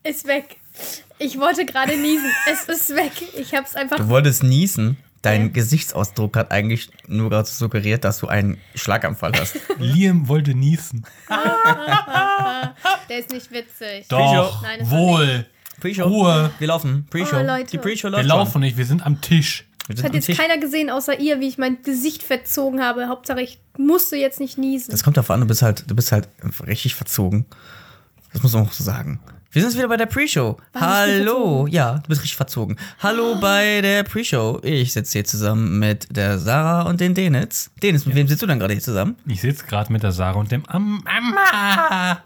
Ist weg. Ich wollte gerade niesen. Es ist weg. Ich hab's einfach. Du wolltest niesen. Dein Gesichtsausdruck hat eigentlich nur gerade suggeriert, dass du einen Schlaganfall hast. Liam wollte niesen. Der ist nicht witzig. Doch, Nein, das wohl. Pre-Show. Ruhe. Wir laufen. Pre-Show. Oh, Leute. Die Pre-Show Wir läuft laufen nicht, wir sind am Tisch. Das hat jetzt keiner gesehen, außer ihr, wie ich mein Gesicht verzogen habe. Hauptsache, ich musste jetzt nicht niesen. Das kommt davon an, du bist halt richtig verzogen. Das muss man auch so sagen. Wir sind jetzt wieder bei der Pre-Show. Hallo. Ja, du bist richtig verzogen. Hallo bei der Pre-Show. Ich sitze hier zusammen mit der Sarah und den Denitz. Denitz, mit wem sitzt du dann gerade hier zusammen? Ich sitze gerade mit der Sarah und dem Amma.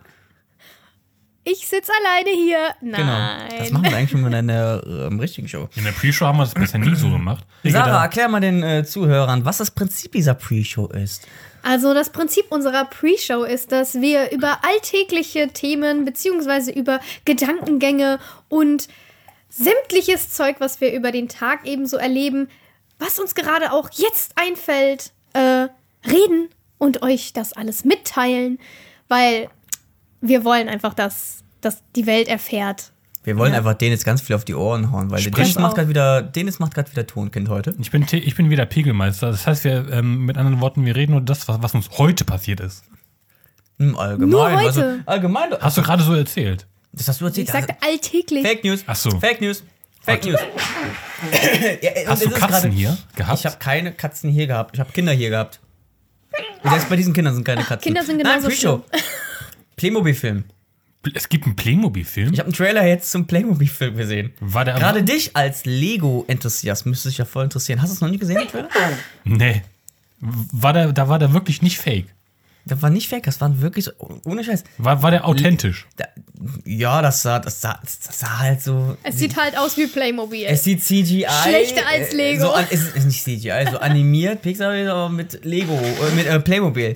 Ich sitze alleine hier. Nein. Genau. Das machen wir eigentlich schon mal in der richtigen Show. In der Pre-Show haben wir das bisher nie so gemacht. Sarah, erklär mal den Zuhörern, was das Prinzip dieser Pre-Show ist. Also das Prinzip unserer Pre-Show ist, dass wir über alltägliche Themen beziehungsweise über Gedankengänge und sämtliches Zeug, was wir über den Tag eben so erleben, was uns gerade auch jetzt einfällt, reden und euch das alles mitteilen, weil wir wollen einfach, dass die Welt erfährt. Wir wollen einfach Denitz ganz viel auf die Ohren hauen, weil Denitz macht gerade wieder Tonkind heute. Ich bin wieder Pegelmeister. Das heißt, wir mit anderen Worten, wir reden nur das, was uns heute passiert ist. Allgemein. Nur heute. Also, allgemein. Hast du gerade so erzählt? Das hast du erzählt. Ich sagte alltäglich. Fake News. Ach so. Fake News. Fake News. Hast du Katzen hier gehabt? Ich habe keine Katzen hier gehabt. Ich habe Kinder hier gehabt. Selbst bei diesen Kindern sind keine Katzen. Kinder sind genauso Pre-Show. Playmobil-Film. Es gibt einen Playmobil-Film? Ich habe einen Trailer jetzt zum Playmobil-Film gesehen. War der Gerade dich als Lego-Enthusiast müsste sich ja voll interessieren. Hast du es noch nie gesehen, den Trailer? Nee. War der wirklich nicht fake? Das war nicht fake, das war wirklich so, ohne Scheiß. War der authentisch? Ja, das sah halt so. Es sieht halt aus wie Playmobil. Es sieht CGI. Schlechter als Lego. Es ist nicht CGI, so animiert, Pixar, aber mit Lego, mit Playmobil.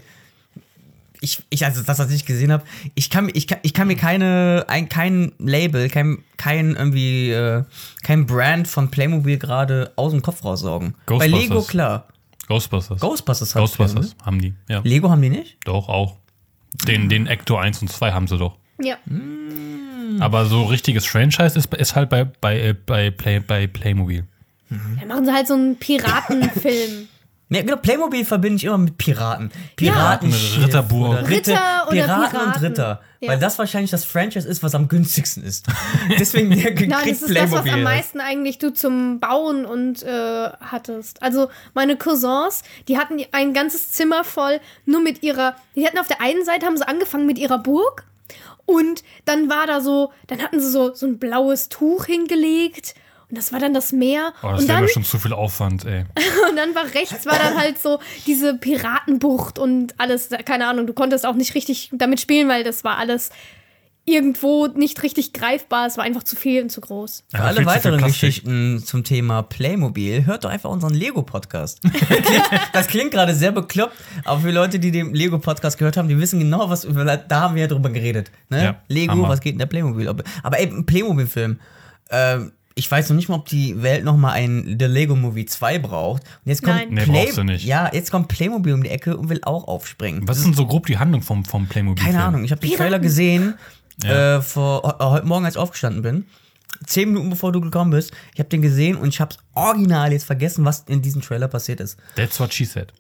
Also das, was ich gesehen habe, ich kann mir kein Label, kein Brand von Playmobil gerade aus dem Kopf raussaugen. Bei Lego, klar. Ghostbusters haben die, ja. Lego haben die nicht? Doch, auch. Den Ecto 1 und 2 haben sie doch. Ja. Aber so richtiges Franchise ist halt bei Playmobil. Dann machen sie halt so einen Piratenfilm. Ja, genau, Playmobil verbinde ich immer mit Piraten. Ritterburg. Ritter oder Piraten und Ritter. Ja. Weil das wahrscheinlich das Franchise ist, was am günstigsten ist. Deswegen kriegt Nein, das ist Playmobil. das, was am meisten eigentlich du zum Bauen und hattest. Also meine Cousins, die hatten ein ganzes Zimmer voll nur mit ihrer. Die hatten auf der einen Seite haben sie angefangen mit ihrer Burg und dann war da so, dann hatten sie so ein blaues Tuch hingelegt. Und das war dann das Meer. Oh, das wäre mir schon zu viel Aufwand, ey. Und dann rechts war dann halt so diese Piratenbucht und alles, keine Ahnung, du konntest auch nicht richtig damit spielen, weil das war alles irgendwo nicht richtig greifbar. Es war einfach zu viel und zu groß. Für alle weiteren Geschichten zum Thema Playmobil, hört doch einfach unseren Lego-Podcast. Das klingt gerade sehr bekloppt, aber für Leute, die den Lego-Podcast gehört haben, die wissen genau, da haben wir ja drüber geredet. Ne? Ja, Lego, Hammer. was geht in der Playmobil? Aber ey, ein Playmobil-Film, ich weiß noch nicht mal, ob die Welt noch mal ein The Lego Movie 2 braucht. Und jetzt kommt brauchst du nicht. Ja, jetzt kommt Playmobil um die Ecke und will auch aufspringen. Was ist denn so grob die Handlung vom Playmobil? Keine Ahnung, ich habe den Trailer gesehen, heute Morgen, als ich aufgestanden bin. 10 Minuten bevor du gekommen bist. Ich habe den gesehen und ich habe original jetzt vergessen, was in diesem Trailer passiert ist. That's what she said.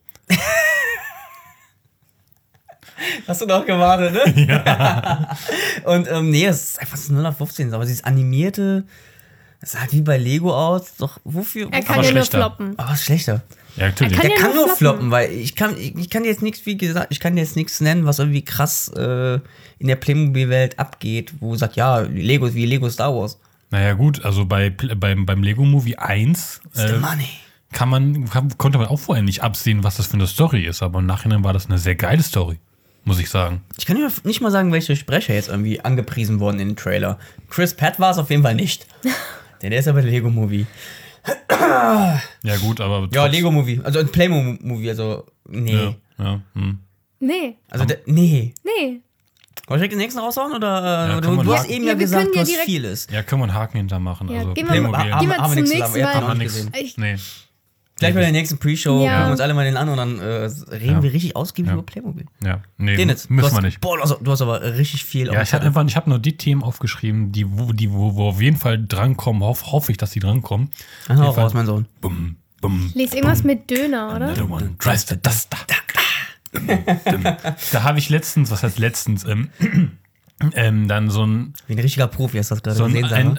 Hast du noch gewartet, ne? Ja. Und nee, es ist einfach so 0815, aber dieses animierte, das sah halt wie bei Lego aus. Doch, wofür? Er kann Aber ja nur schlechter. floppen. Aber schlechter. Ja, natürlich. Kann Der ja kann nur nur floppen, weil ich kann jetzt nichts, wie gesagt, ich kann jetzt nichts nennen, was irgendwie krass in der Playmobil-Welt abgeht, wo sagt, ja, Lego ist wie Lego Star Wars. Naja, gut, also beim Lego Movie 1 It's the money. konnte man auch vorher nicht absehen, was das für eine Story ist, aber im Nachhinein war das eine sehr geile Story, muss ich sagen. Ich kann nicht mal sagen, welche Sprecher jetzt irgendwie angepriesen wurden in dem Trailer. Chris Pratt war es auf jeden Fall nicht. Denn der ist ja bei Lego Movie. Ja, gut, aber. Ja, Lego Movie. Also ein Playmo-Movie, also nee. Ja. Nee. Also nee. Nee. Wollen wir den nächsten raushauen? Oder Ja, du kann man hast haken. eben Ja, ja wir gesagt, können du ja hast direkt- vieles. Ja, können wir einen Haken hintermachen. Ja, Also gehen wir Playmobil. Geh mal Haben wir zum nichts nächsten, zusammen. Ihr habt weil- noch nicht nix. gesehen. Ich, Nee. Gleich bei der nächsten Pre-Show Ja. gucken wir uns alle mal den an und dann reden wir richtig ausgiebig über Playmobil. Ja, nee, Dennis, müssen wir nicht. Boah, du hast aber richtig viel. Ja, ich habe nur die Themen aufgeschrieben, wo auf jeden Fall drankommen. Hoffe ich, dass die drankommen. Hau raus, mein Sohn. Bum, bum. Lies irgendwas mit Döner, oder? Another one drives the duster. Da habe ich letztens, dann so ein Wie ein richtiger Profi hast du das gerade so gesehen,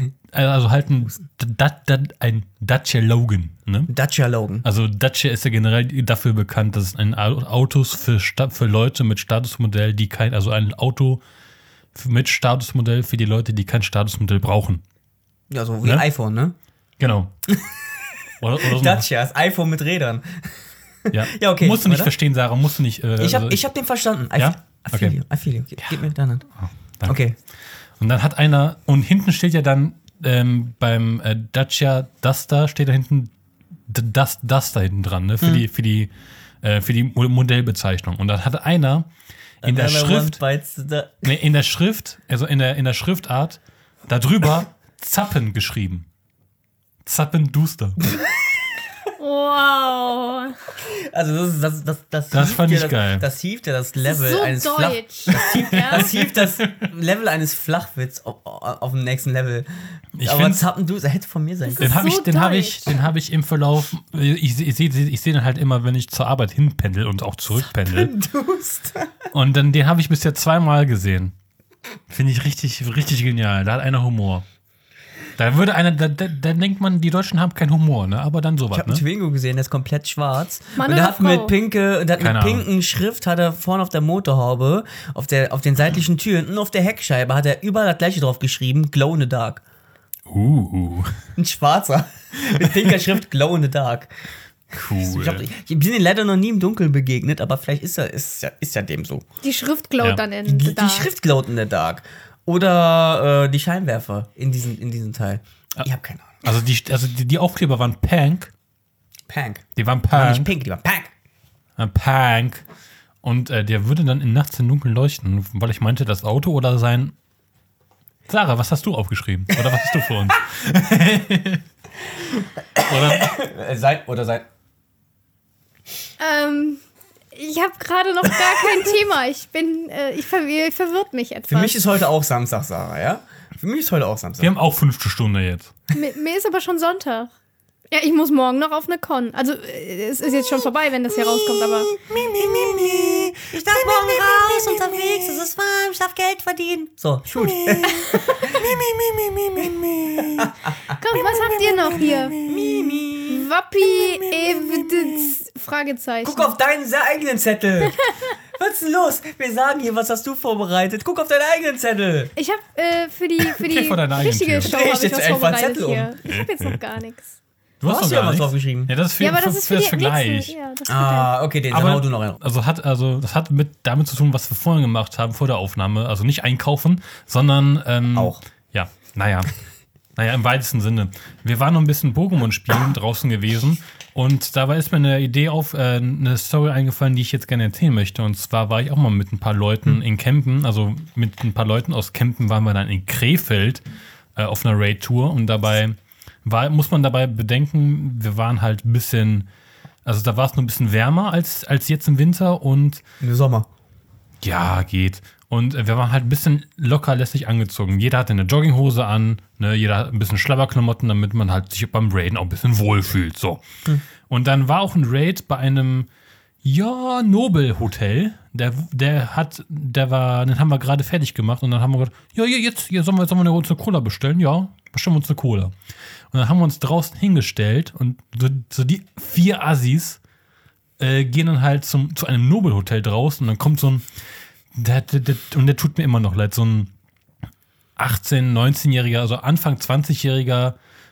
ein Dacia Logan, ne? Dacia Logan. Also Dacia ist ja generell dafür bekannt, dass es ein Autos für Leute mit Statusmodell, die ein Auto mit Statusmodell für die Leute, die kein Statusmodell brauchen. Ja, so wie Ne? iPhone, ne? Genau. Oder so. Dacia, das iPhone mit Rädern. Ja. Ja, okay. Musst du nicht Oder? verstehen, Sarah, musst du nicht. Ich hab den verstanden. Ja? I feel you. Gib mir deine Hand. Danke. Okay. Und dann hat einer, und hinten steht ja dann beim Dacia Duster, steht da hinten Duster hinten dran, ne? Für die Modellbezeichnung. Und dann hat einer in der Schrift, also in der Schriftart, darüber Zappen geschrieben. Zappenduster. Wow. Also Das fand ich geil. Das hieft ja das Level So eines deutsch. Das hieft das Level eines Flachwitz auf dem nächsten Level. Aber find's- Zappenduster hätte von mir sein Das können. ist Den habe deutsch. ich im Verlauf, ich sehe den halt immer, wenn ich zur Arbeit hinpendel und auch zurückpendel. Zappenduster. Und dann den habe ich bisher 2-mal gesehen. Finde ich richtig, richtig genial. Da hat einer Humor. Da denkt man, die Deutschen haben keinen Humor, ne? Aber dann Ich sowas, habe einen ne? Twingo gesehen, der ist komplett schwarz. Mann und oder der hat Frau? mit Keine Ahnung. pinken Schrift hat er vorne auf der Motorhaube, auf den seitlichen Türen und auf der Heckscheibe hat er überall das gleiche drauf geschrieben, Glow in the Dark. Ein schwarzer. Mit pinker Schrift, Glow in the Dark. Cool. Ich bin den leider noch nie im Dunkeln begegnet, aber vielleicht ist ja dem so. Die Schrift glowt Ja. dann in Die Dark. Schrift glowt in the Dark. Oder die Scheinwerfer in diesem Teil. Ich habe keine Ahnung. Also die Aufkleber waren Punk. Punk. Die waren War nicht Punk. pink, die war Punk. Punk. Und der würde dann nachts im Dunkeln leuchten, weil ich meinte, das Auto oder sein. Sarah, was hast du aufgeschrieben? Oder was hast du für uns? Oder sein. Ich habe gerade noch gar kein Thema. Ich verwirrt mich etwas. Für mich ist heute auch Samstag, Sarah, ja? Für mich ist heute auch Samstag. Wir haben auch 5. Stunde jetzt. Mir ist aber schon Sonntag. Ja, ich muss morgen noch auf eine Con. Also, es ist jetzt schon vorbei, wenn das hier rauskommt, aber. Ich darf morgen raus unterwegs, es ist warm, ich darf Geld verdienen. So, gut. Komm, was habt ihr noch hier? Wappi Evidence? Fragezeichen. Guck auf deinen sehr eigenen Zettel. Was ist denn los? Wir sagen hier, was hast du vorbereitet? Guck auf deinen eigenen Zettel. Ich habe für die vor deiner eigenen richtige Tür. Show Dreh ich hab ich jetzt was einfach vorbereitet Zettel um. hier. Ich habe jetzt noch gar nichts. Du hast Hast doch du ja gar was nichts. draufgeschrieben? Ja, das ist für, Ja, aber das für, ist für für das die Vergleich. nächste. Ja, das wird Okay, den Aber hau du noch rein. das hat damit zu tun, was wir vorhin gemacht haben vor der Aufnahme. Also nicht einkaufen, sondern Auch. Ja, naja, im weitesten Sinne. Wir waren noch ein bisschen Pokémon spielen draußen gewesen und dabei ist mir eine Story eingefallen, die ich jetzt gerne erzählen möchte. Und zwar war ich auch mal mit ein paar Leuten in Kempen, also mit ein paar Leuten aus Kempen waren wir dann in Krefeld auf einer Raid-Tour und muss man dabei bedenken, wir waren halt ein bisschen, also da war es nur ein bisschen wärmer als jetzt im Winter und Im Sommer. ja, geht. Und wir waren halt ein bisschen lockerlässig angezogen. Jeder hatte eine Jogginghose an, ne, jeder hat ein bisschen Schlabberklamotten, damit man halt sich beim Raiden auch ein bisschen wohlfühlt. So. Und dann war auch ein Raid bei einem, Nobel-Hotel. Den haben wir gerade fertig gemacht und dann haben wir gesagt, jetzt sollen wir uns eine Cola bestellen? Ja, bestellen wir uns eine Cola. Und dann haben wir uns draußen hingestellt und so die 4 Assis gehen dann halt zu einem Nobel-Hotel draußen und dann kommt so ein und der tut mir immer noch leid, so ein 18-, 19-jähriger, also Anfang 20-jähriger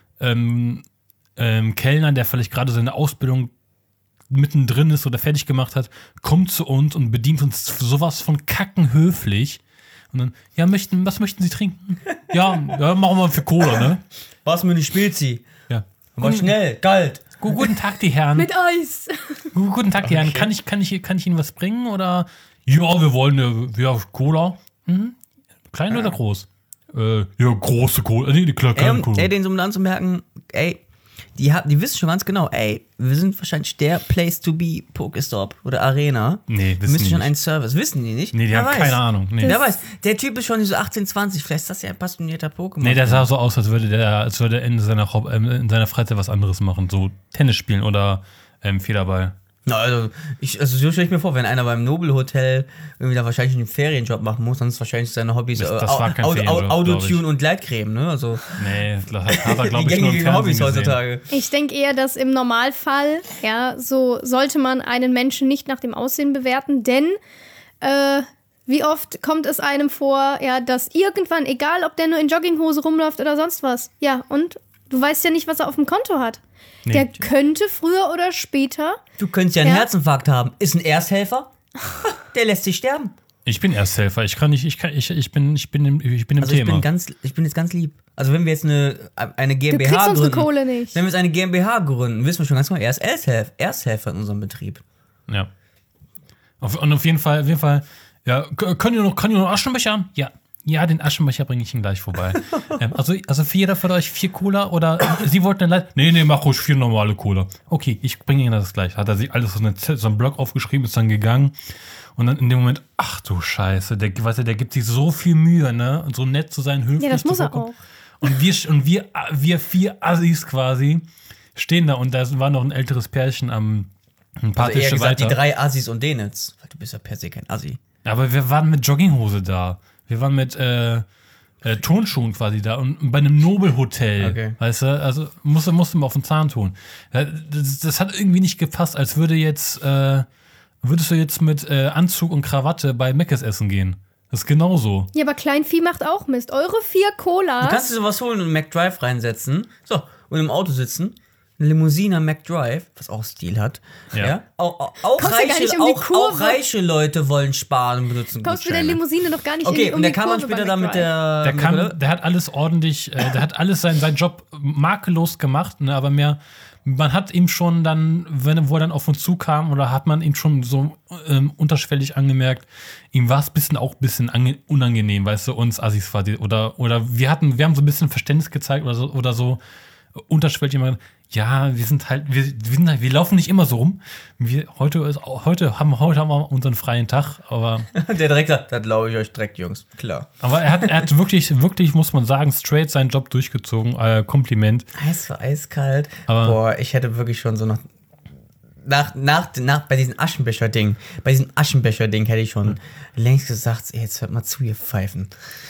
Kellner, der vielleicht gerade seine Ausbildung mittendrin ist oder fertig gemacht hat, kommt zu uns und bedient uns sowas von kackenhöflich. Und dann, was möchten Sie trinken? ja, machen wir für Cola, ne? Was mir eine Spezi. Ja. Aber schnell, kalt. Guten Tag, die Herren. Mit Eis. Guten Tag, die Herren. Kann ich Ihnen was bringen? Oder? Ja, wir wollen eine Cola. Klein oder groß? Ja, große Cola. Nee, die kleine Cola. Den so um anzumerken, die wissen schon ganz genau, ey, wir sind wahrscheinlich der Place to be, Pokestop oder Arena. Nee, wir müssen schon einen Service. Wissen die nicht? Nee, die haben keine Ahnung. Nee. Wer weiß, der Typ ist schon so 18, 20, vielleicht ist das ja ein passionierter Pokémon. Nee, der sah so aus, als würde er in seiner Freizeit was anderes machen. So Tennis spielen oder Federball. Na, also so stelle ich mir vor, wenn einer beim Nobel-Hotel irgendwie da wahrscheinlich einen Ferienjob machen muss, dann ist wahrscheinlich seine Hobbys das war kein Ferienjob, Autotune und Gleitcreme, ne? Also, nee, das hat er, glaube ich, nur im gängigen Hobbys Fernsehen heutzutage. Ich denke eher, dass im Normalfall, ja, so sollte man einen Menschen nicht nach dem Aussehen bewerten, denn wie oft kommt es einem vor, ja, dass irgendwann, egal ob der nur in Jogginghose rumläuft oder sonst was, ja, und du weißt ja nicht, was er auf dem Konto hat. Nee. Der könnte früher oder später. Du könntest ja einen Herzinfarkt haben. Ist ein Ersthelfer? Der lässt sich sterben. Ich bin Ersthelfer. Ich bin im Also Thema. Ich bin jetzt ganz lieb. Also wenn wir jetzt eine GmbH Du kriegst unsere gründen, Kohle nicht. wenn wir jetzt eine GmbH gründen, wissen wir schon ganz genau, er ist Ersthelfer in unserem Betrieb. Ja. Und auf jeden Fall, ja, können ihr noch Aschenbecher haben? Ja. Ja, den Aschenbecher bringe ich Ihnen gleich vorbei. Also für jeder von euch 4 Cola oder Sie wollten eine Leid? Nee, mach ruhig 4 normale Cola. Okay, ich bringe Ihnen das gleich. Hat er sich alles so einen Blog aufgeschrieben, ist dann gegangen. Und dann in dem Moment, ach du Scheiße, der gibt sich so viel Mühe, ne? Und so nett zu sein, höflich. Ja, das muss er auch. Und wir 4 Assis quasi stehen da und da war noch ein älteres Pärchen ein paar Also eher Tische gesagt, weiter. die 3 Assis und den jetzt. Weil du bist ja per se kein Assi. Aber wir waren mit Jogginghose da. Wir waren mit Turnschuhen quasi da und bei einem Nobelhotel. Okay. Weißt du, also musste man auf den Zahn tun. Das hat irgendwie nicht gepasst, als würdest du jetzt mit Anzug und Krawatte bei Meckes essen gehen. Das ist genauso. Ja, aber Kleinvieh macht auch Mist. Eure 4 Colas. Du kannst dir sowas holen und einen McDrive reinsetzen. So, und im Auto sitzen. Eine Limousine am McDrive, was auch Stil hat. Ja. Auch Kommst ja gar nicht um die Kurve. auch reiche Leute wollen sparen und benutzen Kommst du mit der Gutscheine. Limousine noch gar nicht Okay, um und der die kam dann Kurve später bei da mit McDrive. der... Der hat alles ordentlich, der hat alles seinen Job makellos gemacht, ne, aber man hat ihm schon dann, wo er dann auf uns zukam, oder hat man ihm schon so unterschwellig angemerkt, ihm war es ein bisschen unangenehm, weißt du, uns Assis quasi, oder wir haben so ein bisschen Verständnis gezeigt oder so unterschwellig immer, ja, wir laufen nicht immer so rum. Heute haben wir unseren freien Tag, aber Der direkt sagt, das glaube ich euch direkt, Jungs. Klar. aber er hat wirklich, muss man sagen, straight seinen Job durchgezogen. Kompliment. Eis war eiskalt. Aber- Boah, ich hätte wirklich schon so bei diesem Aschenbecher-Ding hätte ich schon längst gesagt, ey, jetzt hört mal zu, ihr Pfeifen.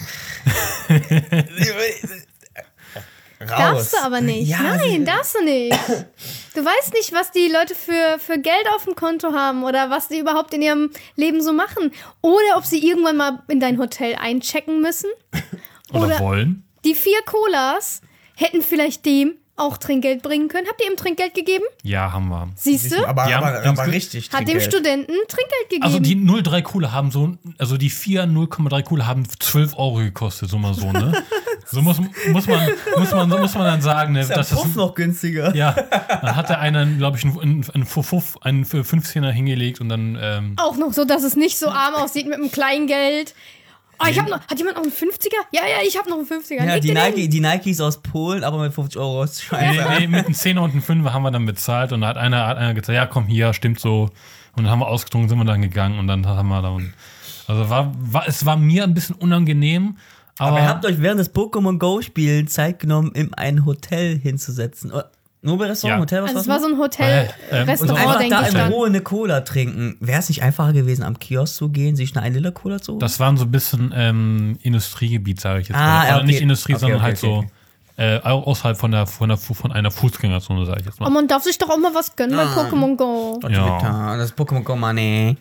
Raus. Darfst du aber nicht. Ja, Nein, darfst du nicht. Du weißt nicht, was die Leute für Geld auf dem Konto haben oder was die überhaupt in ihrem Leben so machen. Oder ob sie irgendwann mal in dein Hotel einchecken müssen. Oder wollen. Die 4 Colas hätten vielleicht dem auch Trinkgeld bringen können. Habt ihr ihm Trinkgeld gegeben? Ja, haben wir. Siehst du? Aber Ja, richtig. Hat dem Trinkgeld. Studenten Trinkgeld gegeben. Also die 0,3 Cola haben also die 4 0,3 Cola haben 12 € gekostet, so mal so, ne? So muss man dann sagen, ne? Ist der Puff noch günstiger. Ja, dann hat der einen, glaube ich, einen für 15er hingelegt und dann, auch noch so, dass es nicht so arm aussieht mit einem Kleingeld. Oh, hat jemand noch einen 50er? Ja, ich habe noch einen 50er. Ja, Leg den hin. die Nikes aus Polen, aber mit 50 € ist scheiße. nee, mit einem 10er und einem 5er haben wir dann bezahlt und da hat einer gesagt, ja komm hier, stimmt so. Und dann haben wir ausgetrunken, sind wir dann gegangen und dann haben wir dann, also es war mir ein bisschen unangenehm, Aber ihr habt euch während des Pokémon Go Spielen Zeit genommen, in ein Hotel hinzusetzen. Nur bei Restaurant, Ja. Hotel, was Also es war's war so ein und Hotel-Restaurant, einfach denke da ich in dann. Ruhe eine Cola trinken. Wäre es nicht einfacher gewesen, am Kiosk zu gehen, sich eine 1-Liter-Cola zu holen? das waren so ein bisschen Industriegebiet, sage ich jetzt Ah, mal. Oder okay. nicht Industrie, Okay, sondern okay, halt okay. so außerhalb von einer Fußgängerzone, sage ich jetzt Oh, mal. man darf sich doch auch mal was gönnen bei Pokémon Go. Ja. Das Pokémon Go Money.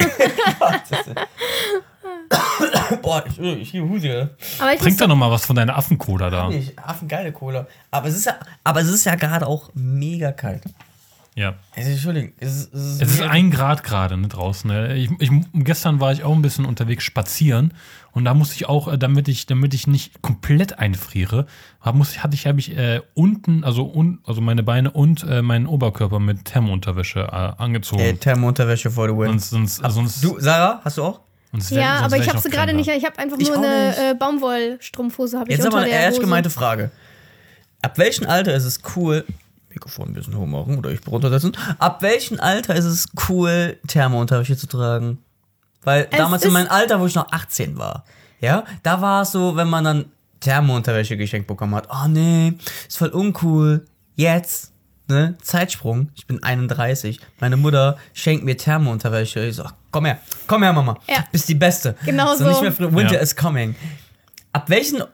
Boah, ich liebe Huse. Aber ich Trink muss doch noch mal was von deiner Affencola da. Affengeile Cola. Aber es ist ja gerade auch mega kalt. Ja. Also, Entschuldigung. Es ist 1 Grad gerade, ne, draußen. Ne? Gestern war ich auch ein bisschen unterwegs spazieren und da musste ich auch, damit ich nicht komplett einfriere, habe ich unten, also meine Beine und meinen Oberkörper mit Thermounterwäsche angezogen. Thermounterwäsche for the win. Sonst Du, Sarah, hast du auch? Ja, aber ich habe noch sie gerade nicht. Ich habe einfach Ich nur auch eine Baumwollstrumpfhose. Hab ich Jetzt unter aber eine der ehrlich Hose. gemeinte Frage. Ab welchem Alter ist es cool, Mikrofon ein bisschen hoch machen oder ich runtersetzen. Ab welchem Alter ist es cool, Thermounterwäsche zu tragen? Weil damals in meinem Alter, wo ich noch 18 war, ja, da war es so, wenn man dann Thermounterwäsche geschenkt bekommen hat, oh nee, ist voll uncool. Jetzt, ne, Zeitsprung, ich bin 31, meine Mutter schenkt mir Thermounterwäsche. Ich so, komm her, Mama, bist die Beste. Genau so. Nicht mehr früh, Winter is coming. Ab welchem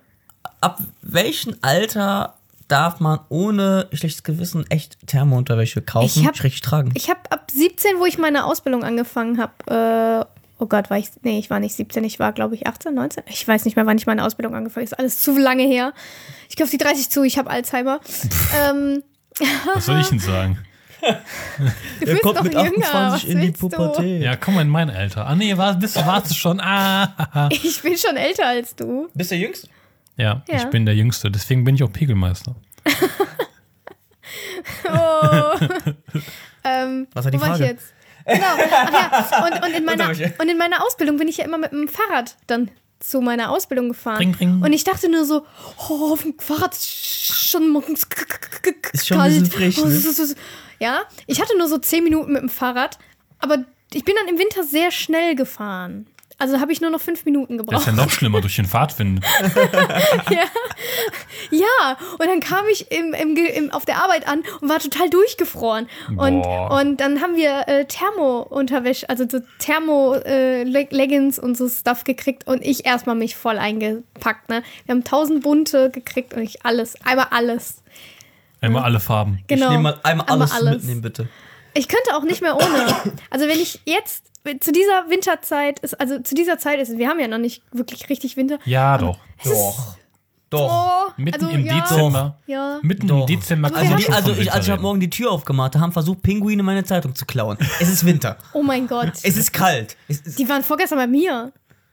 Alter darf man ohne schlechtes Gewissen echt Thermounterwäsche kaufen, richtig tragen? Ich habe ab 17, wo ich meine Ausbildung angefangen habe, oh Gott, ich war nicht 17, ich war, glaube ich, 18, 19. Ich weiß nicht mehr, wann ich meine Ausbildung angefangen habe. Ist alles zu lange her. Ich gehe auf die 30 zu, ich habe Alzheimer. Was soll ich denn sagen? Du bist doch mit jünger, 28 in die willst du? Pubertät. Ja, komm mal in mein Alter. Ah nee, warst du schon? Ich bin schon älter als du. Bist du der Jüngste? Ja, ich bin der Jüngste, deswegen bin ich auch Pegelmeister. Was war die Frage? Ich jetzt? Genau. Ach ja. Und in meiner Ausbildung bin ich ja immer mit dem Fahrrad dann zu meiner Ausbildung gefahren. Ring, ring. Und ich dachte nur so, auf dem Fahrrad ist schon morgens Ist schon ein bisschen frisch, ne? Ja, ich hatte nur so 10 Minuten mit dem Fahrrad, aber ich bin dann im Winter sehr schnell gefahren. Also habe ich nur noch 5 Minuten Das gebraucht. ist ja noch schlimmer durch den Fahrtwind. Ja, und dann kam ich auf der Arbeit an und war total durchgefroren. Und dann haben wir Thermo-Unterwäsche, also so Thermo-Leggings und so Stuff gekriegt und ich erstmal mich voll eingepackt. Ne? Wir haben 1000 bunte gekriegt und ich einmal alles. Einmal alle Farben. Genau. Ich nehme mal einmal alles mitnehmen, bitte. Ich könnte auch nicht mehr ohne. Also wenn ich jetzt zu dieser Winterzeit wir haben ja noch nicht wirklich richtig Winter. Ja, doch. Doch. Mitten also, im Dezember. Ja. Mitten Doch. im Dezember. Also Ich habe morgen die Tür aufgemacht, da haben versucht, Pinguine meine Zeitung zu klauen. Es ist Winter. Oh mein Gott. Es ist kalt. Die waren vorgestern bei mir.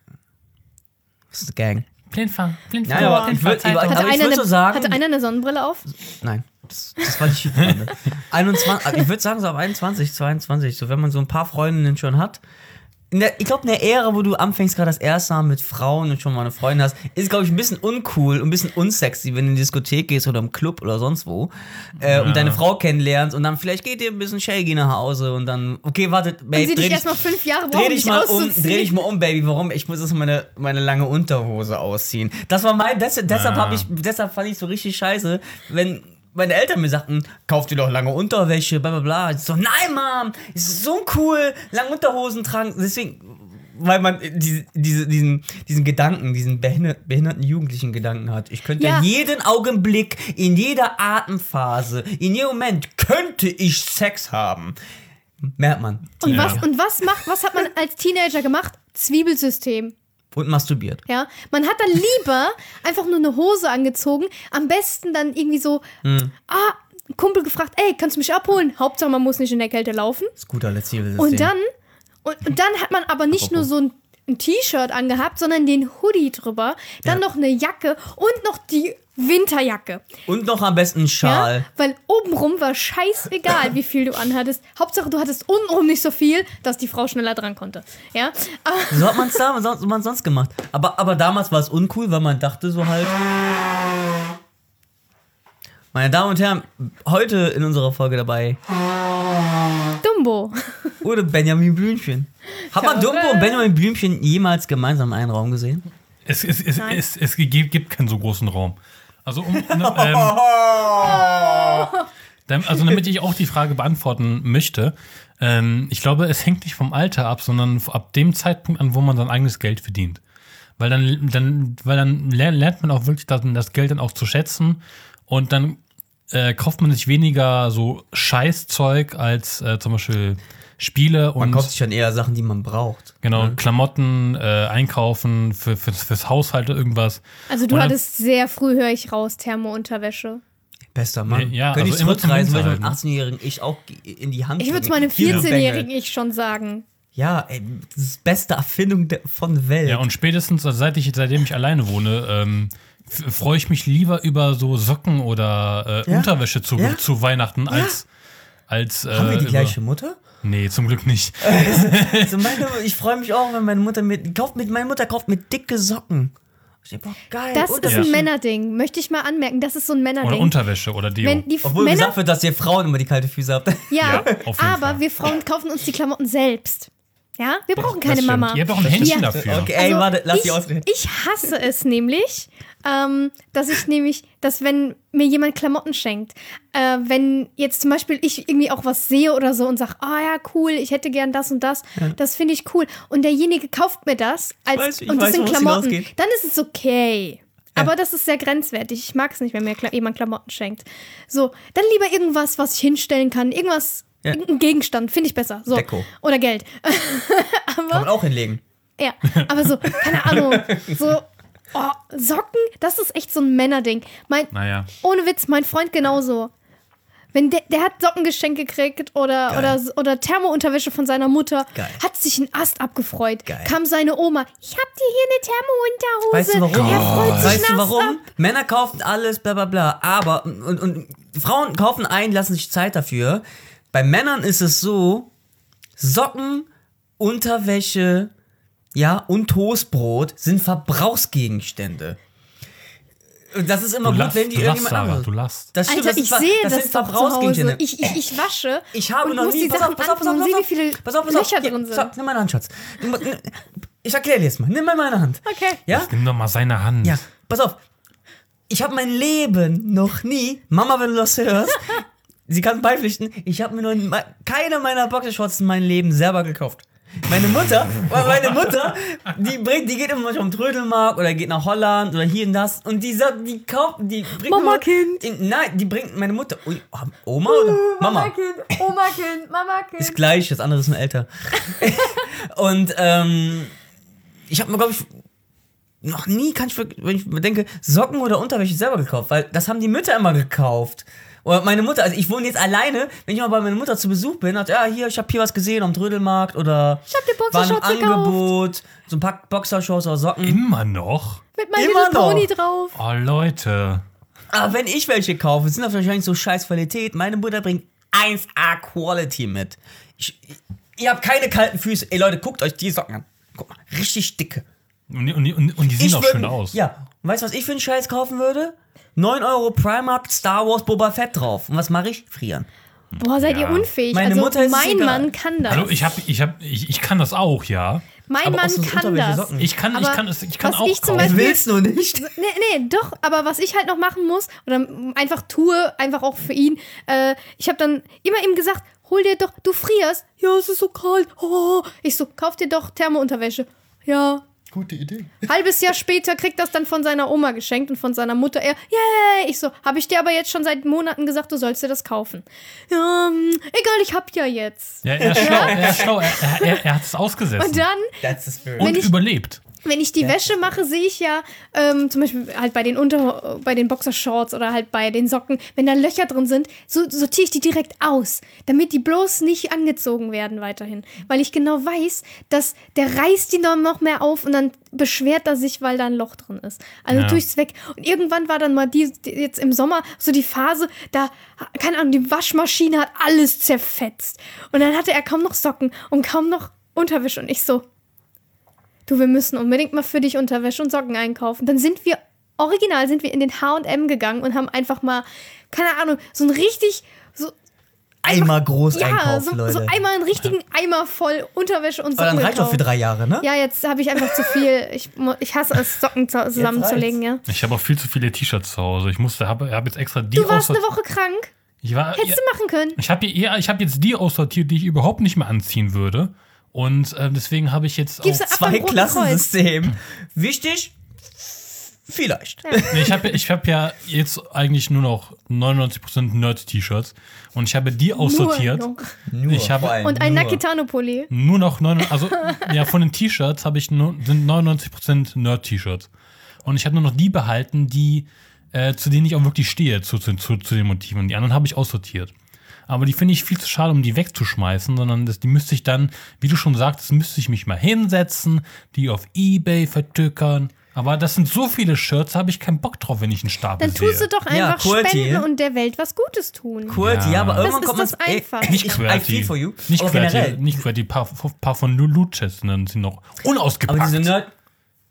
Das ist Gang. Blindfang. Ja, aber ich würde so sagen. Hatte einer eine Sonnenbrille auf? Nein, das war nicht viel. 21, ich würde sagen, so ab 21, 22, so wenn man so ein paar Freundinnen schon hat. Ich glaube, in der Ära, wo du anfängst gerade das erste Mal mit Frauen und schon mal eine Freundin hast, ist, glaube ich, ein bisschen uncool und ein bisschen unsexy, wenn du in die Diskothek gehst oder im Club oder sonst wo und deine Frau kennenlernst und dann vielleicht geht ihr ein bisschen shaggy nach Hause und dann, okay, wartet, Babe, und sie dich erstmal 5 Jahre brauchen, dreh dich mal um, Baby, warum? Ich muss jetzt meine lange Unterhose ausziehen. Das war deshalb fand ich so richtig scheiße, wenn meine Eltern mir sagten, kauf dir doch lange Unterwäsche, bla bla bla. Ich so, nein, Mom, es ist so cool, lange Unterhosen tragen. Deswegen, weil man diesen Gedanken, diesen behinderten jugendlichen Gedanken hat. Ich könnte jeden Augenblick, in jeder Atemphase, in jedem Moment könnte ich Sex haben. Merkt man. Und was hat man als Teenager gemacht? Zwiebelsystem. Und masturbiert. Ja, man hat dann lieber einfach nur eine Hose angezogen, am besten dann irgendwie so, ein Kumpel gefragt, ey, kannst du mich abholen? Hauptsache, man muss nicht in der Kälte laufen. Das ist gut, alles Ziel. Und dann hat man aber nicht nur so ein T-Shirt angehabt, sondern den Hoodie drüber, dann noch eine Jacke und noch die Winterjacke. Und noch am besten einen Schal. Ja, weil obenrum war scheißegal, wie viel du anhattest. Hauptsache, du hattest untenrum nicht so viel, dass die Frau schneller dran konnte. Ja? So hat man es sonst gemacht. Aber damals war es uncool, weil man dachte so halt... Meine Damen und Herren, heute in unserer Folge dabei... Dumbo. Oder Benjamin Blümchen. Hat man Dumbo und Benjamin Blümchen jemals gemeinsam in einem Raum gesehen? Es gibt keinen so großen Raum. Also, damit ich auch die Frage beantworten möchte, ich glaube, es hängt nicht vom Alter ab, sondern ab dem Zeitpunkt an, wo man sein eigenes Geld verdient. Weil dann lernt man auch wirklich das Geld dann auch zu schätzen und dann kauft man sich weniger so Scheißzeug als zum Beispiel Spiele und. Man kauft sich dann eher Sachen, die man braucht. Genau, Klamotten, einkaufen, fürs Haushalt irgendwas. Also du hattest sehr früh, höre ich raus, Thermo-Unterwäsche. Bester Mann. Ja, könnte also ich zurückreisen, weil ich halt, meinem 18-Jährigen ich auch in die Hand Ich würde es meinem 14-jährigen ich schon sagen. Ja, ey, das ist die beste Erfindung von der Welt. Ja, und spätestens, seitdem ich alleine wohne, freue ich mich lieber über so Socken oder Unterwäsche zu Weihnachten als Haben wir die gleiche Mutter? Nee, zum Glück nicht. Also ich freue mich auch, wenn meine Mutter kauft mir dicke Socken. Boah, geil. Das ist ein Männerding. Möchte ich mal anmerken. Das ist so ein Männerding. Oder Unterwäsche oder Deo. Wenn die Obwohl Männer, gesagt wird, dass ihr Frauen immer die kalte Füße habt. ja, auf jeden aber Fall. wir Frauen kaufen uns die Klamotten selbst. Ja, wir brauchen Das keine stimmt. Mama. Ihr habt auch ein Händchen Ja. dafür. Okay, ey, warte, lass die ausreden. Ich hasse es nämlich, dass wenn mir jemand Klamotten schenkt, wenn jetzt zum Beispiel ich irgendwie auch was sehe oder so und sage, oh ja, cool, ich hätte gern das und das, das finde ich cool. Und derjenige kauft mir das Ich und das weiß, sind worauf es Klamotten, hinausgeht. dann ist es okay. Aber das ist sehr grenzwertig. Ich mag es nicht, wenn mir jemand Klamotten schenkt. So, dann lieber irgendwas, was ich hinstellen kann. Irgendein Gegenstand, finde ich besser. So. Deko. Oder Geld. Kann man auch hinlegen. Ja, aber so, keine Ahnung, so, Socken, das ist echt so ein Männerding. Naja. Ohne Witz, mein Freund genauso. Wenn der hat Sockengeschenk gekriegt oder Thermounterwäsche von seiner Mutter, Geil. hat sich einen Ast abgefreut. Geil. Kam seine Oma, ich hab dir hier eine Weißt Thermounterhose. du warum? Er freut sich Weißt du nass warum? ab. Männer kaufen alles, bla bla bla. Aber, und Frauen kaufen ein, lassen sich Zeit dafür. Bei Männern ist es so, Socken, Unterwäsche, ja, und Toastbrot sind Verbrauchsgegenstände. Und das ist immer gut, wenn die irgendjemand anderes. Du lachst. Das stimmt, Alter, ich sehe das das sind doch zu Hause. Verbrauchsgegenstände. Ich wasche Ich habe und noch muss nie. die Pass Sachen auf, pass auf, anfangen und sehe, wie viele pass auf. Löcher Hier, drin sind. so, nimm meine Hand, Schatz. Ich erkläre dir jetzt mal. Nimm mal meine Hand. Okay. Ja? Nimm doch mal seine Hand. Ja, pass auf. Ich habe mein Leben noch nie, Mama, wenn du das hörst, sie kann beipflichten, ich habe mir noch keine meiner Boxershorts in meinem Leben selber gekauft. Meine Mutter, die geht immer manchmal am Trödelmarkt oder geht nach Holland oder hier und das und die bringt Mama, Kind. Nein, die bringt meine Mutter. Oma oder Mama? Mama, Kind. Ist gleich, das andere ist nur älter. Und ich habe mir, glaube ich, noch nie, wenn ich denke, Socken oder Unterwäsche selber gekauft, weil das haben die Mütter immer gekauft. Oder meine Mutter, also ich wohne jetzt alleine, wenn ich mal bei meiner Mutter zu Besuch bin, hat, ich habe hier was gesehen am Trödelmarkt oder Ich hab dir war ein Boxershorts gekauft. Angebot, so ein paar Boxershorts oder Socken. Immer noch? Mit meinem Immer Little noch. Pony drauf. Oh, Leute. Aber wenn ich welche kaufe, sind das wahrscheinlich so scheiß Qualität. Meine Mutter bringt 1A Quality mit. Ihr habt keine kalten Füße. Ey Leute, guckt euch die Socken an. Guck mal, richtig dicke. Und die sehen auch schön aus. Ja, und weißt du, was ich für einen Scheiß kaufen würde? 9 € Primark Star Wars Boba Fett drauf. Und was mache ich? Frieren. Boah, seid ihr unfähig. Meine also Mutter ist mein egal. Mann kann das. Hallo, ich kann das auch, ja. Mein Aber auch Mann so kann Unterwäsche, das. Socken. Ich kann was auch ich zum kaufen. Beispiel- willst nur nicht. Nee, doch, aber was ich halt noch machen muss, oder einfach tue, einfach auch für ihn, ich habe dann immer ihm gesagt, hol dir doch, du frierst. Ja, es ist so kalt. Oh. Ich so, kauf dir doch Thermounterwäsche. Ja. Gute Idee. Halbes Jahr später kriegt das dann von seiner Oma geschenkt und von seiner Mutter. Yay! Ich so, habe ich dir aber jetzt schon seit Monaten gesagt, du sollst dir das kaufen. Ja, egal, ich hab ja jetzt. Ja, er ist schlau. Er hat es ausgesessen. Und dann, That's the spirit. Und überlebt. wenn ich die Wäsche mache, sehe ich ja zum Beispiel halt bei den Boxershorts oder halt bei den Socken, wenn da Löcher drin sind, so sortiere ich die direkt aus, damit die bloß nicht angezogen werden weiterhin. Weil ich genau weiß, dass der reißt die dann noch mehr auf und dann beschwert er sich, weil da ein Loch drin ist. Also Ja. tue ich's weg. Und irgendwann war dann mal jetzt im Sommer so die Phase, da, keine Ahnung, die Waschmaschine hat alles zerfetzt. Und dann hatte er kaum noch Socken und kaum noch Unterwäsche und ich so, du, wir müssen unbedingt mal für dich Unterwäsche und Socken einkaufen. Dann sind wir in den H&M gegangen und haben einfach mal, keine Ahnung, so ein richtig, so, Eimer groß ja, einkaufen, Leute. so einmal einen richtigen Eimer voll Unterwäsche und Aber Socken dann reicht doch gekauft. für 3 Jahre, ne? Ja, jetzt habe ich einfach zu viel. Ich hasse es, Socken zusammenzulegen, ja. Ich habe auch viel zu viele T-Shirts zu Hause. Ich habe jetzt extra die Du warst eine Woche krank. Hättest du machen können. Ich habe jetzt die aussortiert, die ich überhaupt nicht mehr anziehen würde. Und deswegen habe ich jetzt Gibst auch. du ab beim Roten Kreuz. Zwei-Klassensystem. Wichtig? Vielleicht. Ich hab ja jetzt eigentlich nur noch 99% Nerd-T-Shirts. Und ich habe die aussortiert. Nur noch. Ich habe vor allem Und ein nur. Nakitano-Pulli. nur noch von den T-Shirts sind 99% Nerd-T-Shirts. Und ich habe nur noch die behalten, die zu denen ich auch wirklich stehe, zu den Motiven. Die anderen habe ich aussortiert. Aber die finde ich viel zu schade, um die wegzuschmeißen, sondern die müsste ich dann, wie du schon sagtest, müsste ich mich mal hinsetzen, die auf eBay vertückern. Aber das sind so viele Shirts, da habe ich keinen Bock drauf, wenn ich einen Stapel Dann tust du sehe. doch Ja, einfach QWERTY. spenden und der Welt was Gutes tun. QWERTY, ja, aber irgendwann ist kommt man. das einfach. Nicht I QWERTY. feel for you. Nicht aber QWERTY, generell. nicht QWERTY, paar von Loot-Chests sind noch Aber unausgepackt. diese Nerd.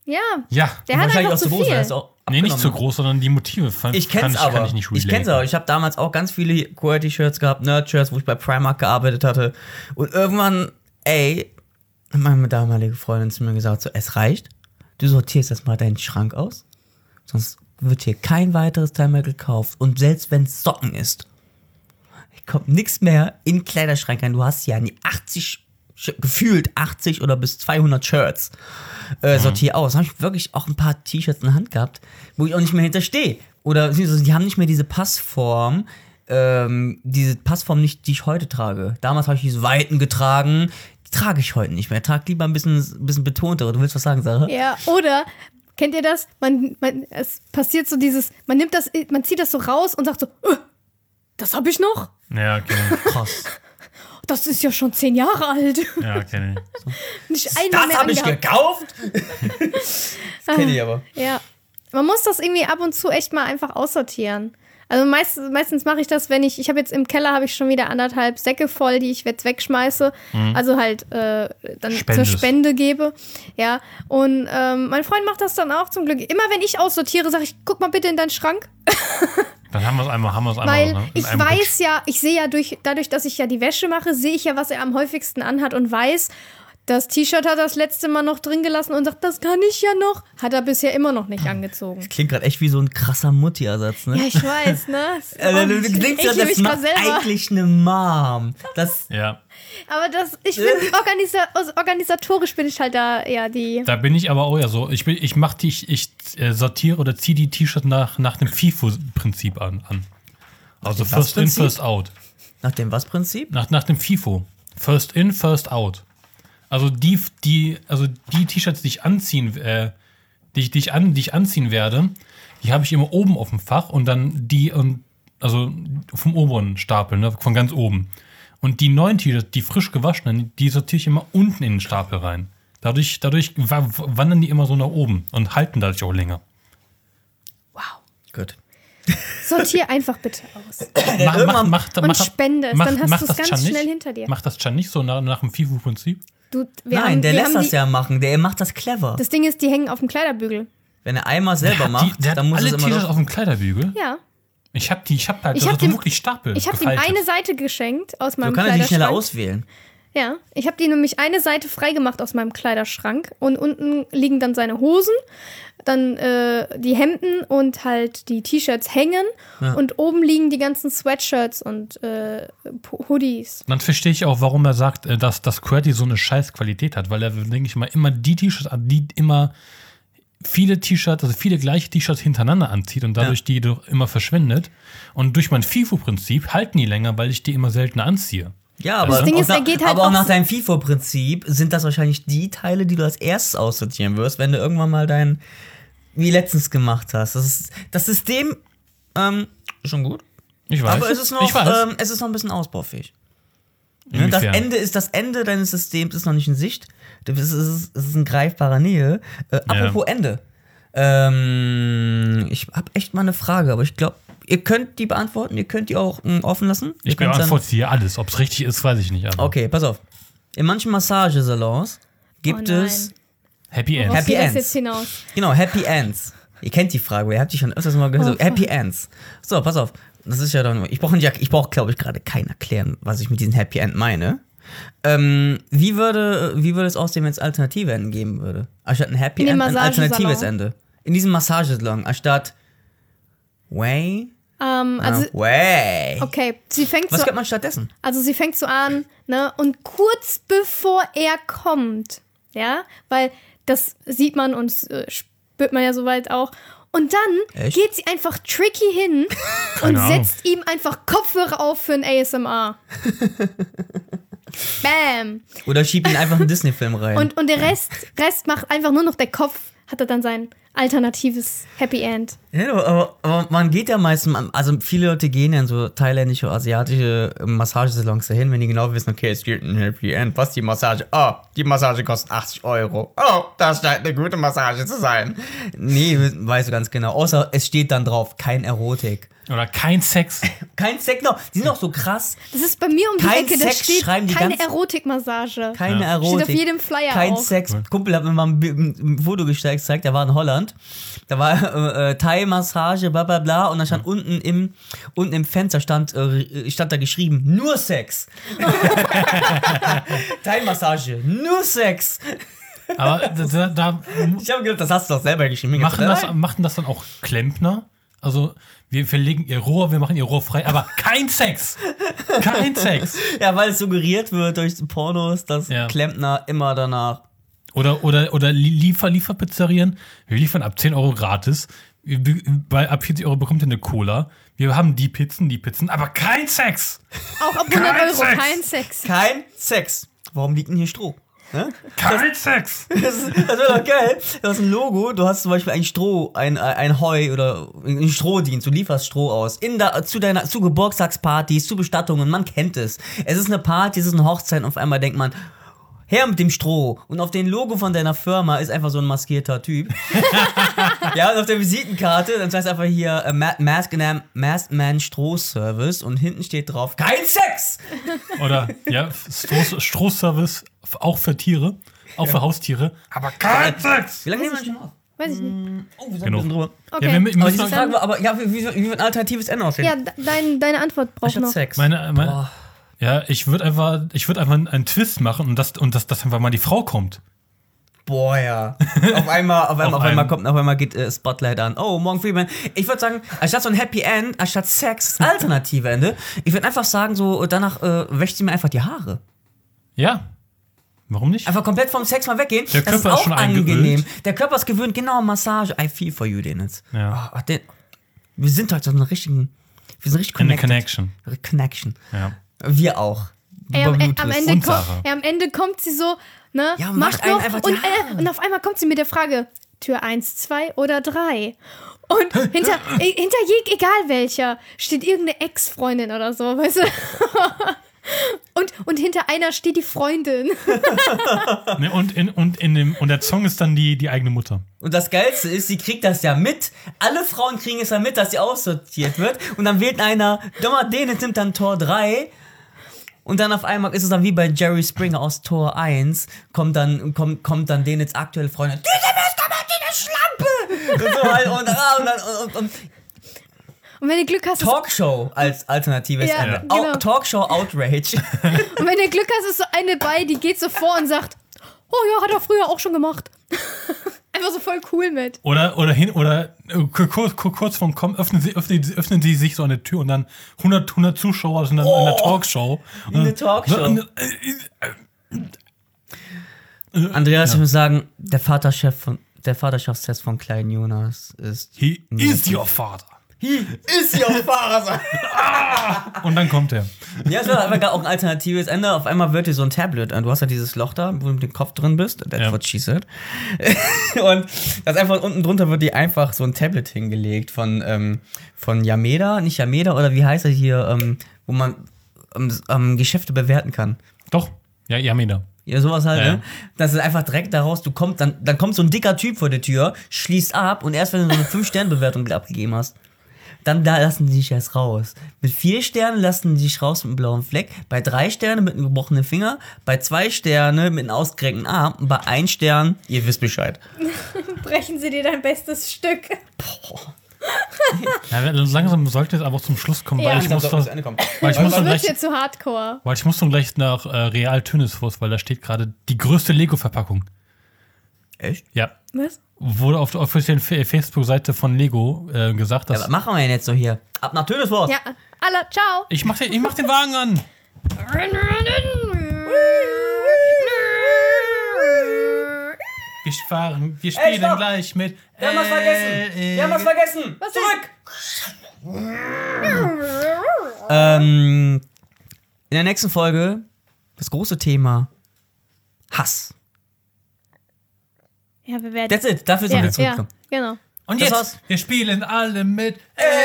Ja. Ja. Der hat Wahrscheinlich einfach auch zu zu groß, viel. weil es auch Nee, nicht zu abgenommen groß, sondern die Motive Ich kenn's aber. kann ich nicht relaten. kenn's aber. Ich habe damals auch ganz viele QWERTY-Shirts gehabt, Nerd-Shirts, wo ich bei Primark gearbeitet hatte. Und irgendwann, hat meine damalige Freundin zu mir gesagt, so, es reicht. Du sortierst jetzt mal deinen Schrank aus. Sonst wird hier kein weiteres Teil mehr gekauft. Und selbst wenn es Socken ist, kommt nichts mehr in den Kleiderschrank rein. Du hast ja 80, gefühlt 80 oder bis 200 Shirts. Sortier aus. Da habe ich wirklich auch ein paar T-Shirts in der Hand gehabt, wo ich auch nicht mehr hinterstehe. Oder die haben nicht mehr diese Passform, nicht, die ich heute trage. Damals habe ich diese Weiten getragen, die trage ich heute nicht mehr. Ich trage lieber ein bisschen betontere. Du willst was sagen, Sarah? Ja, oder kennt ihr das? Es passiert so dieses, man zieht das so raus und sagt so, das habe ich noch? Ja, okay. Krass. Das ist ja schon 10 Jahre alt. Ja, okay. Nicht einmal mehr Das habe ich angehabt. gekauft? Das kenne ich aber. Ja, man muss das irgendwie ab und zu echt mal einfach aussortieren. Also meistens mache ich das, wenn ich habe jetzt im Keller habe ich schon wieder 1,5 Säcke voll, die ich jetzt wegschmeiße. Also halt dann zur Spende gebe. Ja, und mein Freund macht das dann auch zum Glück. Immer wenn ich aussortiere, sage ich, guck mal bitte in deinen Schrank. Dann haben wir es einmal. Weil ne? ich weiß ja, ich sehe ja dadurch, dass ich ja die Wäsche mache, sehe ich ja, was er am häufigsten anhat und weiß, das T-Shirt hat er das letzte Mal noch drin gelassen und sagt, das kann ich ja noch. Hat er bisher immer noch nicht angezogen. Klingt gerade echt wie so ein krasser Mutti-Ersatz, ne? Ja, ich weiß, ne? Du klingst ja, das macht eigentlich eine Mom. Ja. Aber ich bin organisatorisch bin ich halt da eher die. Da bin ich aber auch ja so. Ich sortiere oder ziehe die T-Shirts nach dem FIFO-Prinzip an. Also First in, First out. Nach dem was Prinzip? Nach dem FIFO. First in, First out. Also die T-Shirts, die ich anziehen werde, die habe ich immer oben auf dem Fach und dann also vom oberen Stapel, ne, von ganz oben. Und die neuen T-Shirts, die frisch gewaschenen, die sortiere ich immer unten in den Stapel rein. Dadurch wandern die immer so nach oben und halten dadurch auch länger. Wow. Gut. Sortier einfach bitte aus. Und spende es, dann hast du es ganz schnell hinter dir. Macht das Can nicht so nach dem FIFO-Prinzip? Nein, der lässt das ja machen. Der macht das clever. Das Ding ist, die hängen auf dem Kleiderbügel. Wenn er einmal selber macht, dann muss alle es immer T-Shirts noch... auf dem Kleiderbügel? Ja. Ich hab halt wirklich Stapel. Ich habe ihm eine Seite geschenkt aus meinem So kann er Kleiderschrank. die schneller auswählen. Ja, ich habe die nämlich eine Seite freigemacht aus meinem Kleiderschrank und unten liegen dann seine Hosen, dann die Hemden und halt die T-Shirts hängen und oben liegen die ganzen Sweatshirts und Hoodies. Dann verstehe ich auch, warum er sagt, dass das QWERTY so eine scheiß Qualität hat, weil er, denke ich mal, immer die T-Shirts an, die immer viele T-Shirts, also viele gleiche T-Shirts hintereinander anzieht und dadurch die doch immer verschwendet. Und durch mein FIFO-Prinzip halten die länger, weil ich die immer seltener anziehe. Ja, aber, auch nach deinem FIFO-Prinzip sind das wahrscheinlich die Teile, die du als erstes aussortieren wirst, wenn du irgendwann mal wie letztens gemacht hast. Das System schon gut. Ich weiß. Aber es ist noch ein bisschen ausbaufähig. Das Ende deines Systems ist noch nicht in Sicht. Es ist in greifbarer Nähe. Apropos Ende. Ich habe echt mal eine Frage, aber ich glaube, ihr könnt die beantworten, ihr könnt die auch offen lassen. Ich beantworte hier alles. Ob es richtig ist, weiß ich nicht. Aber. Okay, pass auf. In manchen Massagesalons gibt es Happy Ends. Happy Ends. Jetzt hinaus? Genau, Happy Ends. Ihr kennt die Frage, ihr habt die schon öfters mal gehört. So, Happy Ends. So, pass auf. Das ist ja dann. Ich brauche, glaube ich, gerade keinen erklären, was ich mit diesem Happy End meine. Wie würde es aussehen, wenn es alternative Enden geben würde? Anstatt ein Happy End, ein alternatives Ende. In diesem Massagesalon, anstatt Way. Way. Okay, Was gibt man stattdessen? Also sie fängt so an, ne? Und kurz bevor er kommt, ja, weil das sieht man und spürt man ja soweit auch. Und dann geht sie einfach tricky hin und setzt ihm einfach Kopfhörer auf für ein ASMR. Bam. Oder schiebt ihn einfach einen Disney-Film rein. Und der Rest macht einfach nur noch der Kopf, hat er dann sein alternatives Happy End. Ja, aber man geht ja meistens, also viele Leute gehen ja in so thailändische, asiatische Massagesalons dahin, wenn die genau wissen, okay, es gibt ein Happy End. Was die Massage? Oh, die Massage kostet 80 Euro. Oh, das scheint eine gute Massage zu sein. Nee, weißt du ganz genau. Außer es steht dann drauf, kein Erotik. Oder kein Sex. Kein Sex, no. Die sind auch so krass. Das ist bei mir um die Kein Ecke, da Sex steht schreiben die keine ganz- Erotikmassage. Keine Ja. Erotik. Steht auf jedem Flyer Kein auf. Sex. Kumpel hat mir mal ein Foto gezeigt, der war in Holland. Da war Thai-Massage, bla bla bla. Und dann stand unten im Fenster stand da geschrieben, nur Sex. Thai-Massage, nur Sex. Aber da Ich habe gedacht, das hast du doch selber geschrieben. machen das dann auch Klempner? Also, wir verlegen ihr Rohr, wir machen ihr Rohr frei, aber kein Sex! Kein Sex! Ja, weil es suggeriert wird durch Pornos, dass Ja. Klempner immer danach. Oder Lieferpizzerien. Wir liefern ab 10 Euro gratis. Ab 40 Euro bekommt ihr eine Cola. Wir haben die Pizzen, aber kein Sex! Auch ab 100 Kein Euro, Sex. kein Sex. Kein Sex. Warum liegt denn hier Stroh? Ne? Kein Sex! Das wäre doch geil. Du hast ein Logo, du hast zum Beispiel ein Stroh, ein Heu oder einen Strohdienst, du lieferst Stroh aus. Zu Geburtstagspartys, zu Bestattungen, man kennt es. Es ist eine Party, es ist eine Hochzeit und auf einmal denkt man, her mit dem Stroh. Und auf dem Logo von deiner Firma ist einfach so ein maskierter Typ. Ja, und auf der Visitenkarte, dann heißt einfach hier Masked Man Strohservice und hinten steht drauf, kein Sex! Oder, ja, Strohservice auch für Tiere, auch für Haustiere, aber kein Sex! Wie lange nehmen wir schon auf? Weiß ich nicht. Oh, wir sind Genug. ein bisschen drüber. Okay. Ja, wir müssen Aber, noch- diese Frage war, aber ja, wie wird ein alternatives Ende aussehen? Ja, deine Antwort braucht Statt noch. Sex. Meine, ja, ich würde einfach einen Twist machen und dass einfach mal die Frau kommt. Boah, ja. Auf einmal geht Spotlight an. Oh, Morgan Freeman. Ich würde sagen, anstatt so ein Happy End, anstatt Sex, das alternative Ende, ich würde einfach sagen, so danach wäscht sie mir einfach die Haare. Ja. Warum nicht? Einfach komplett vom Sex mal weggehen. Der das Körper ist ist auch schon angenehm. eingeölt. Der Körper ist gewöhnt, genau, Massage. I feel for you, Dennis. Ja. Oh, wir sind halt so eine richtigen, wir sind richtig Eine connected. Connection. Connection. Ja. Wir auch. Ey, Über am Bluetooth. Ende Und Sarah. am Ende kommt sie so, ne? Ja, macht macht einen noch einfach die und auf einmal kommt sie mit der Frage, Tür 1, 2 oder 3. Und hinter egal welcher, steht irgendeine Ex-Freundin oder so, weißt du? Und hinter einer steht die Freundin. Ne, und der Song ist dann die eigene Mutter. Und das Geilste ist, sie kriegt das ja mit. Alle Frauen kriegen es ja mit, dass sie aussortiert wird. Und dann wählt einer, dummer Dennis nimmt dann Tor 3. Und dann auf einmal ist es dann wie bei Jerry Springer aus Tor 1. Kommt dann Dennis aktuelle Freundin. Diese Schlampe! Und so halt. Und Und wenn du Glück hast, Talkshow als alternatives Ja, Ende. genau. Talkshow Outrage. und wenn du Glück hast, ist so eine bei, die geht so vor und sagt, oh ja, hat er früher auch schon gemacht. Einfach so voll cool mit. Oder kurz vorm Kommen öffnen sie sich so eine Tür und dann 100 Zuschauer sind dann in der Talkshow. Eine Talkshow. Andreas, ich muss sagen, der Vaterschaftstest von kleinen Jonas ist. He is your father. He is your father. Und dann kommt er. Ja, es war aber auch ein alternatives Ende. Auf einmal wird dir so ein Tablet. Du hast ja dieses Loch da, wo du mit dem Kopf drin bist. That's what she said. Und das einfach unten drunter wird dir einfach so ein Tablet hingelegt von Yameda, nicht Yameda, oder wie heißt er hier, wo man Geschäfte bewerten kann. Doch. Ja, Yameda. Ja, sowas halt, Ja. ne? Das ist einfach direkt daraus, dann kommt so ein dicker Typ vor der Tür, schließt ab und erst wenn du so eine 5-Sterne-Bewertung abgegeben hast, dann da lassen die dich erst raus. Mit 4 Sternen lassen die dich raus mit einem blauen Fleck, bei 3 Sternen mit einem gebrochenen Finger, bei 2 Sternen mit einem ausgerenkten Arm und bei 1 Stern, ihr wisst Bescheid. Brechen sie dir dein bestes Stück. Ja, langsam sollte es aber zum Schluss kommen, Ja. weil ich muss Langsam soll dann Das wird gleich, jetzt zu hardcore. nach Real Tönisfuß, weil da steht gerade die größte Lego-Verpackung. Echt? Ja. Was? Wurde auf der offiziellen Facebook-Seite von Lego gesagt, Ja, dass was machen wir denn jetzt so hier? Ab nach Töneswurst. Ja, alla, ciao. ich mach den Wagen an. Wir spielen stopp. gleich mit. Wir haben was vergessen. Wir haben was vergessen. Was Zurück. In der nächsten Folge das große Thema Hass. Ja, wir werden. That's it. Dafür sind wir zurückgekommen. Genau. Und Das jetzt, war's. wir spielen alle mit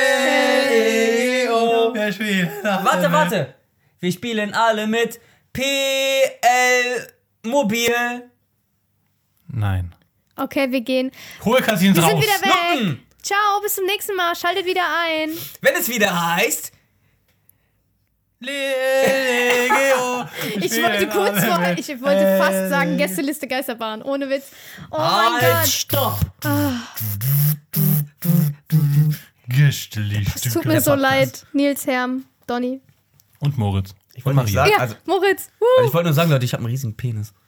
L-E-O. Wir spielen alle mit. Warte. Wir spielen alle mit PL Mobil. Nein. Okay, wir gehen. Hohlkassins Wir raus. sind wieder weg. Schnuppen. Ciao, bis zum nächsten Mal. Schaltet wieder ein. Wenn es wieder heißt, L-E-O. Ich wollte fast sagen Gästeliste Geisterbahn. Ohne Witz. Oh mein Gott. Stopp. Gästeliste. Es tut mir so leid. Nils, Herm, Donny. Und Moritz. Ich wollte mal sagen, Ja, Moritz. ich wollte nur sagen, Leute, ich habe einen riesigen Penis.